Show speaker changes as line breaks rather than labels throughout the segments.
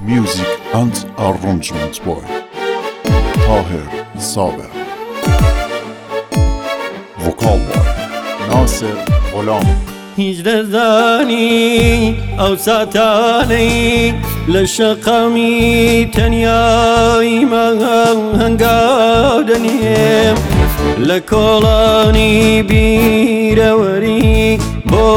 Music and arrangement by طاهر صابر. Vocal by ناصر غلام.
هیچ دەزانی ئەو ساتانەی لە شەقامی تەنیایی ماگەڵ هەنگاو دەنێم لە کۆڵانی بیرەوەری بۆ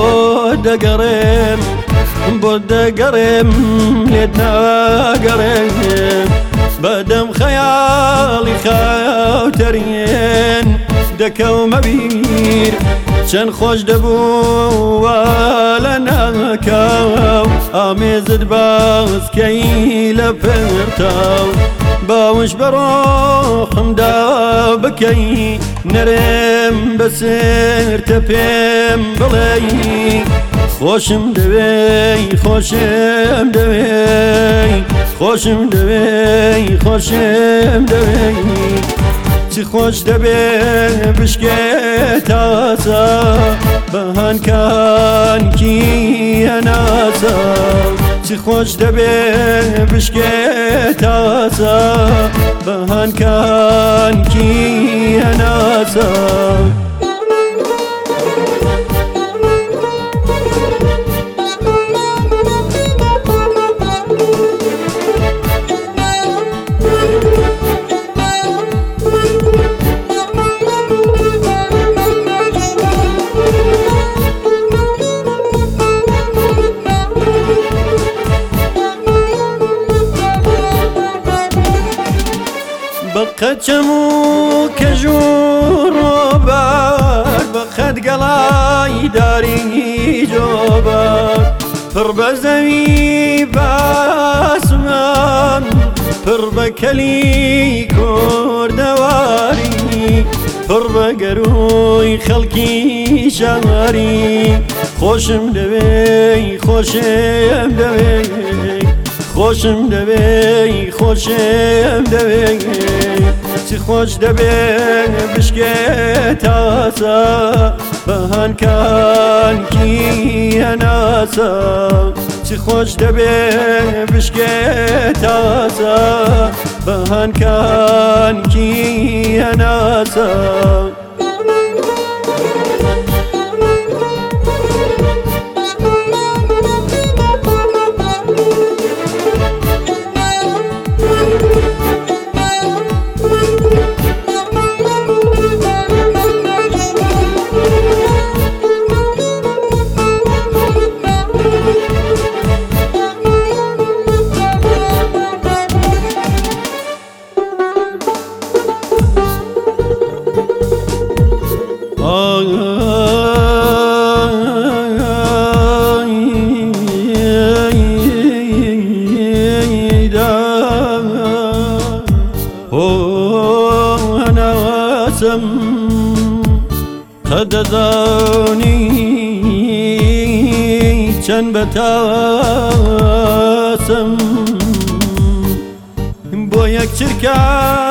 دەگەڕێم لێت ناگەڕێم بەدەم خەیاڵی خاوتەرێن دەکەومە بیر چەند خۆش دەبووە لە ناکاو ئامێزت باسکەی لە پێرتاو باوش بەڕۆحمدا بکەی نەرێم بەسرتە پێم بڵێی خۆشم دەوێی خۆشم دەوێی خۆشم دەوێی خۆشم دەوێی چی خۆش دەبێ بشکێت تازە بەهانکانکی هەناسە چی خۆش دەبێ بشکێت تازە بەهانکانکی هەناسە بەقەچەم و کەژوو ڕۆبار بەقەت گەڵای داری جۆبار پڕ بە زەوی باسمان پڕ بە کەلی کوردەواری پڕ بە گەروی خەڵکی شاری خۆشم دەوێی خۆشم دەوێی خۆشم دەوێی خۆشم دەوێی چی خۆش دەبێ بشکێت تازە بەهانکانکی هەناسە چی خۆش دەبێ بشکێت تازە بەهانکانکی هەناسە قەدەزانی چەند بەتاسم بۆ یەک چرکە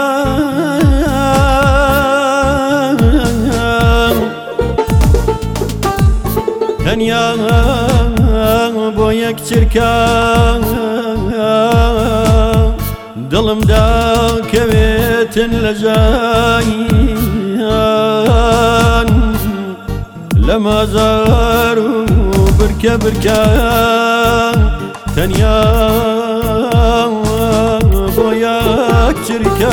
تەنیا بۆ یەک چرکە دڵمدا کەوێتن لە ژایان لە مازار و برکە تەنیا بۆ یەک چرکە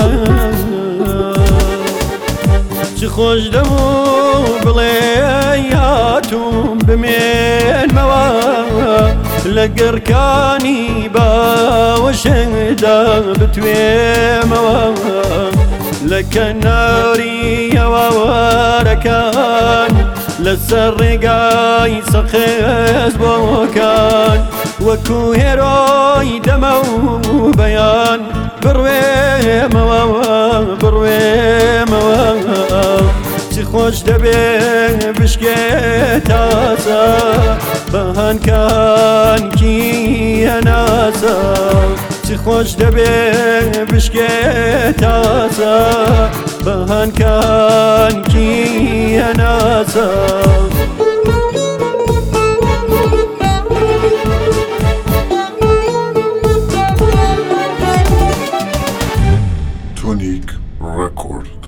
چی خۆش دەبوو بڵێ هاتووم بمێنمەوە لە گەڕکانی باوەشەدا بتوێمەوە لە کەناری هەواوارەکان لەسەر ڕێگای سەخێز بۆکان وەکو هێرۆی دەمە و بەیان بڕوێمەوە چی خۆش دەبێ بشکێت تازە بەهانکانکی هەناسە چی خۆش دەبێ بشکێت تازە بەهانکانکی هەناسە
Tonic Record.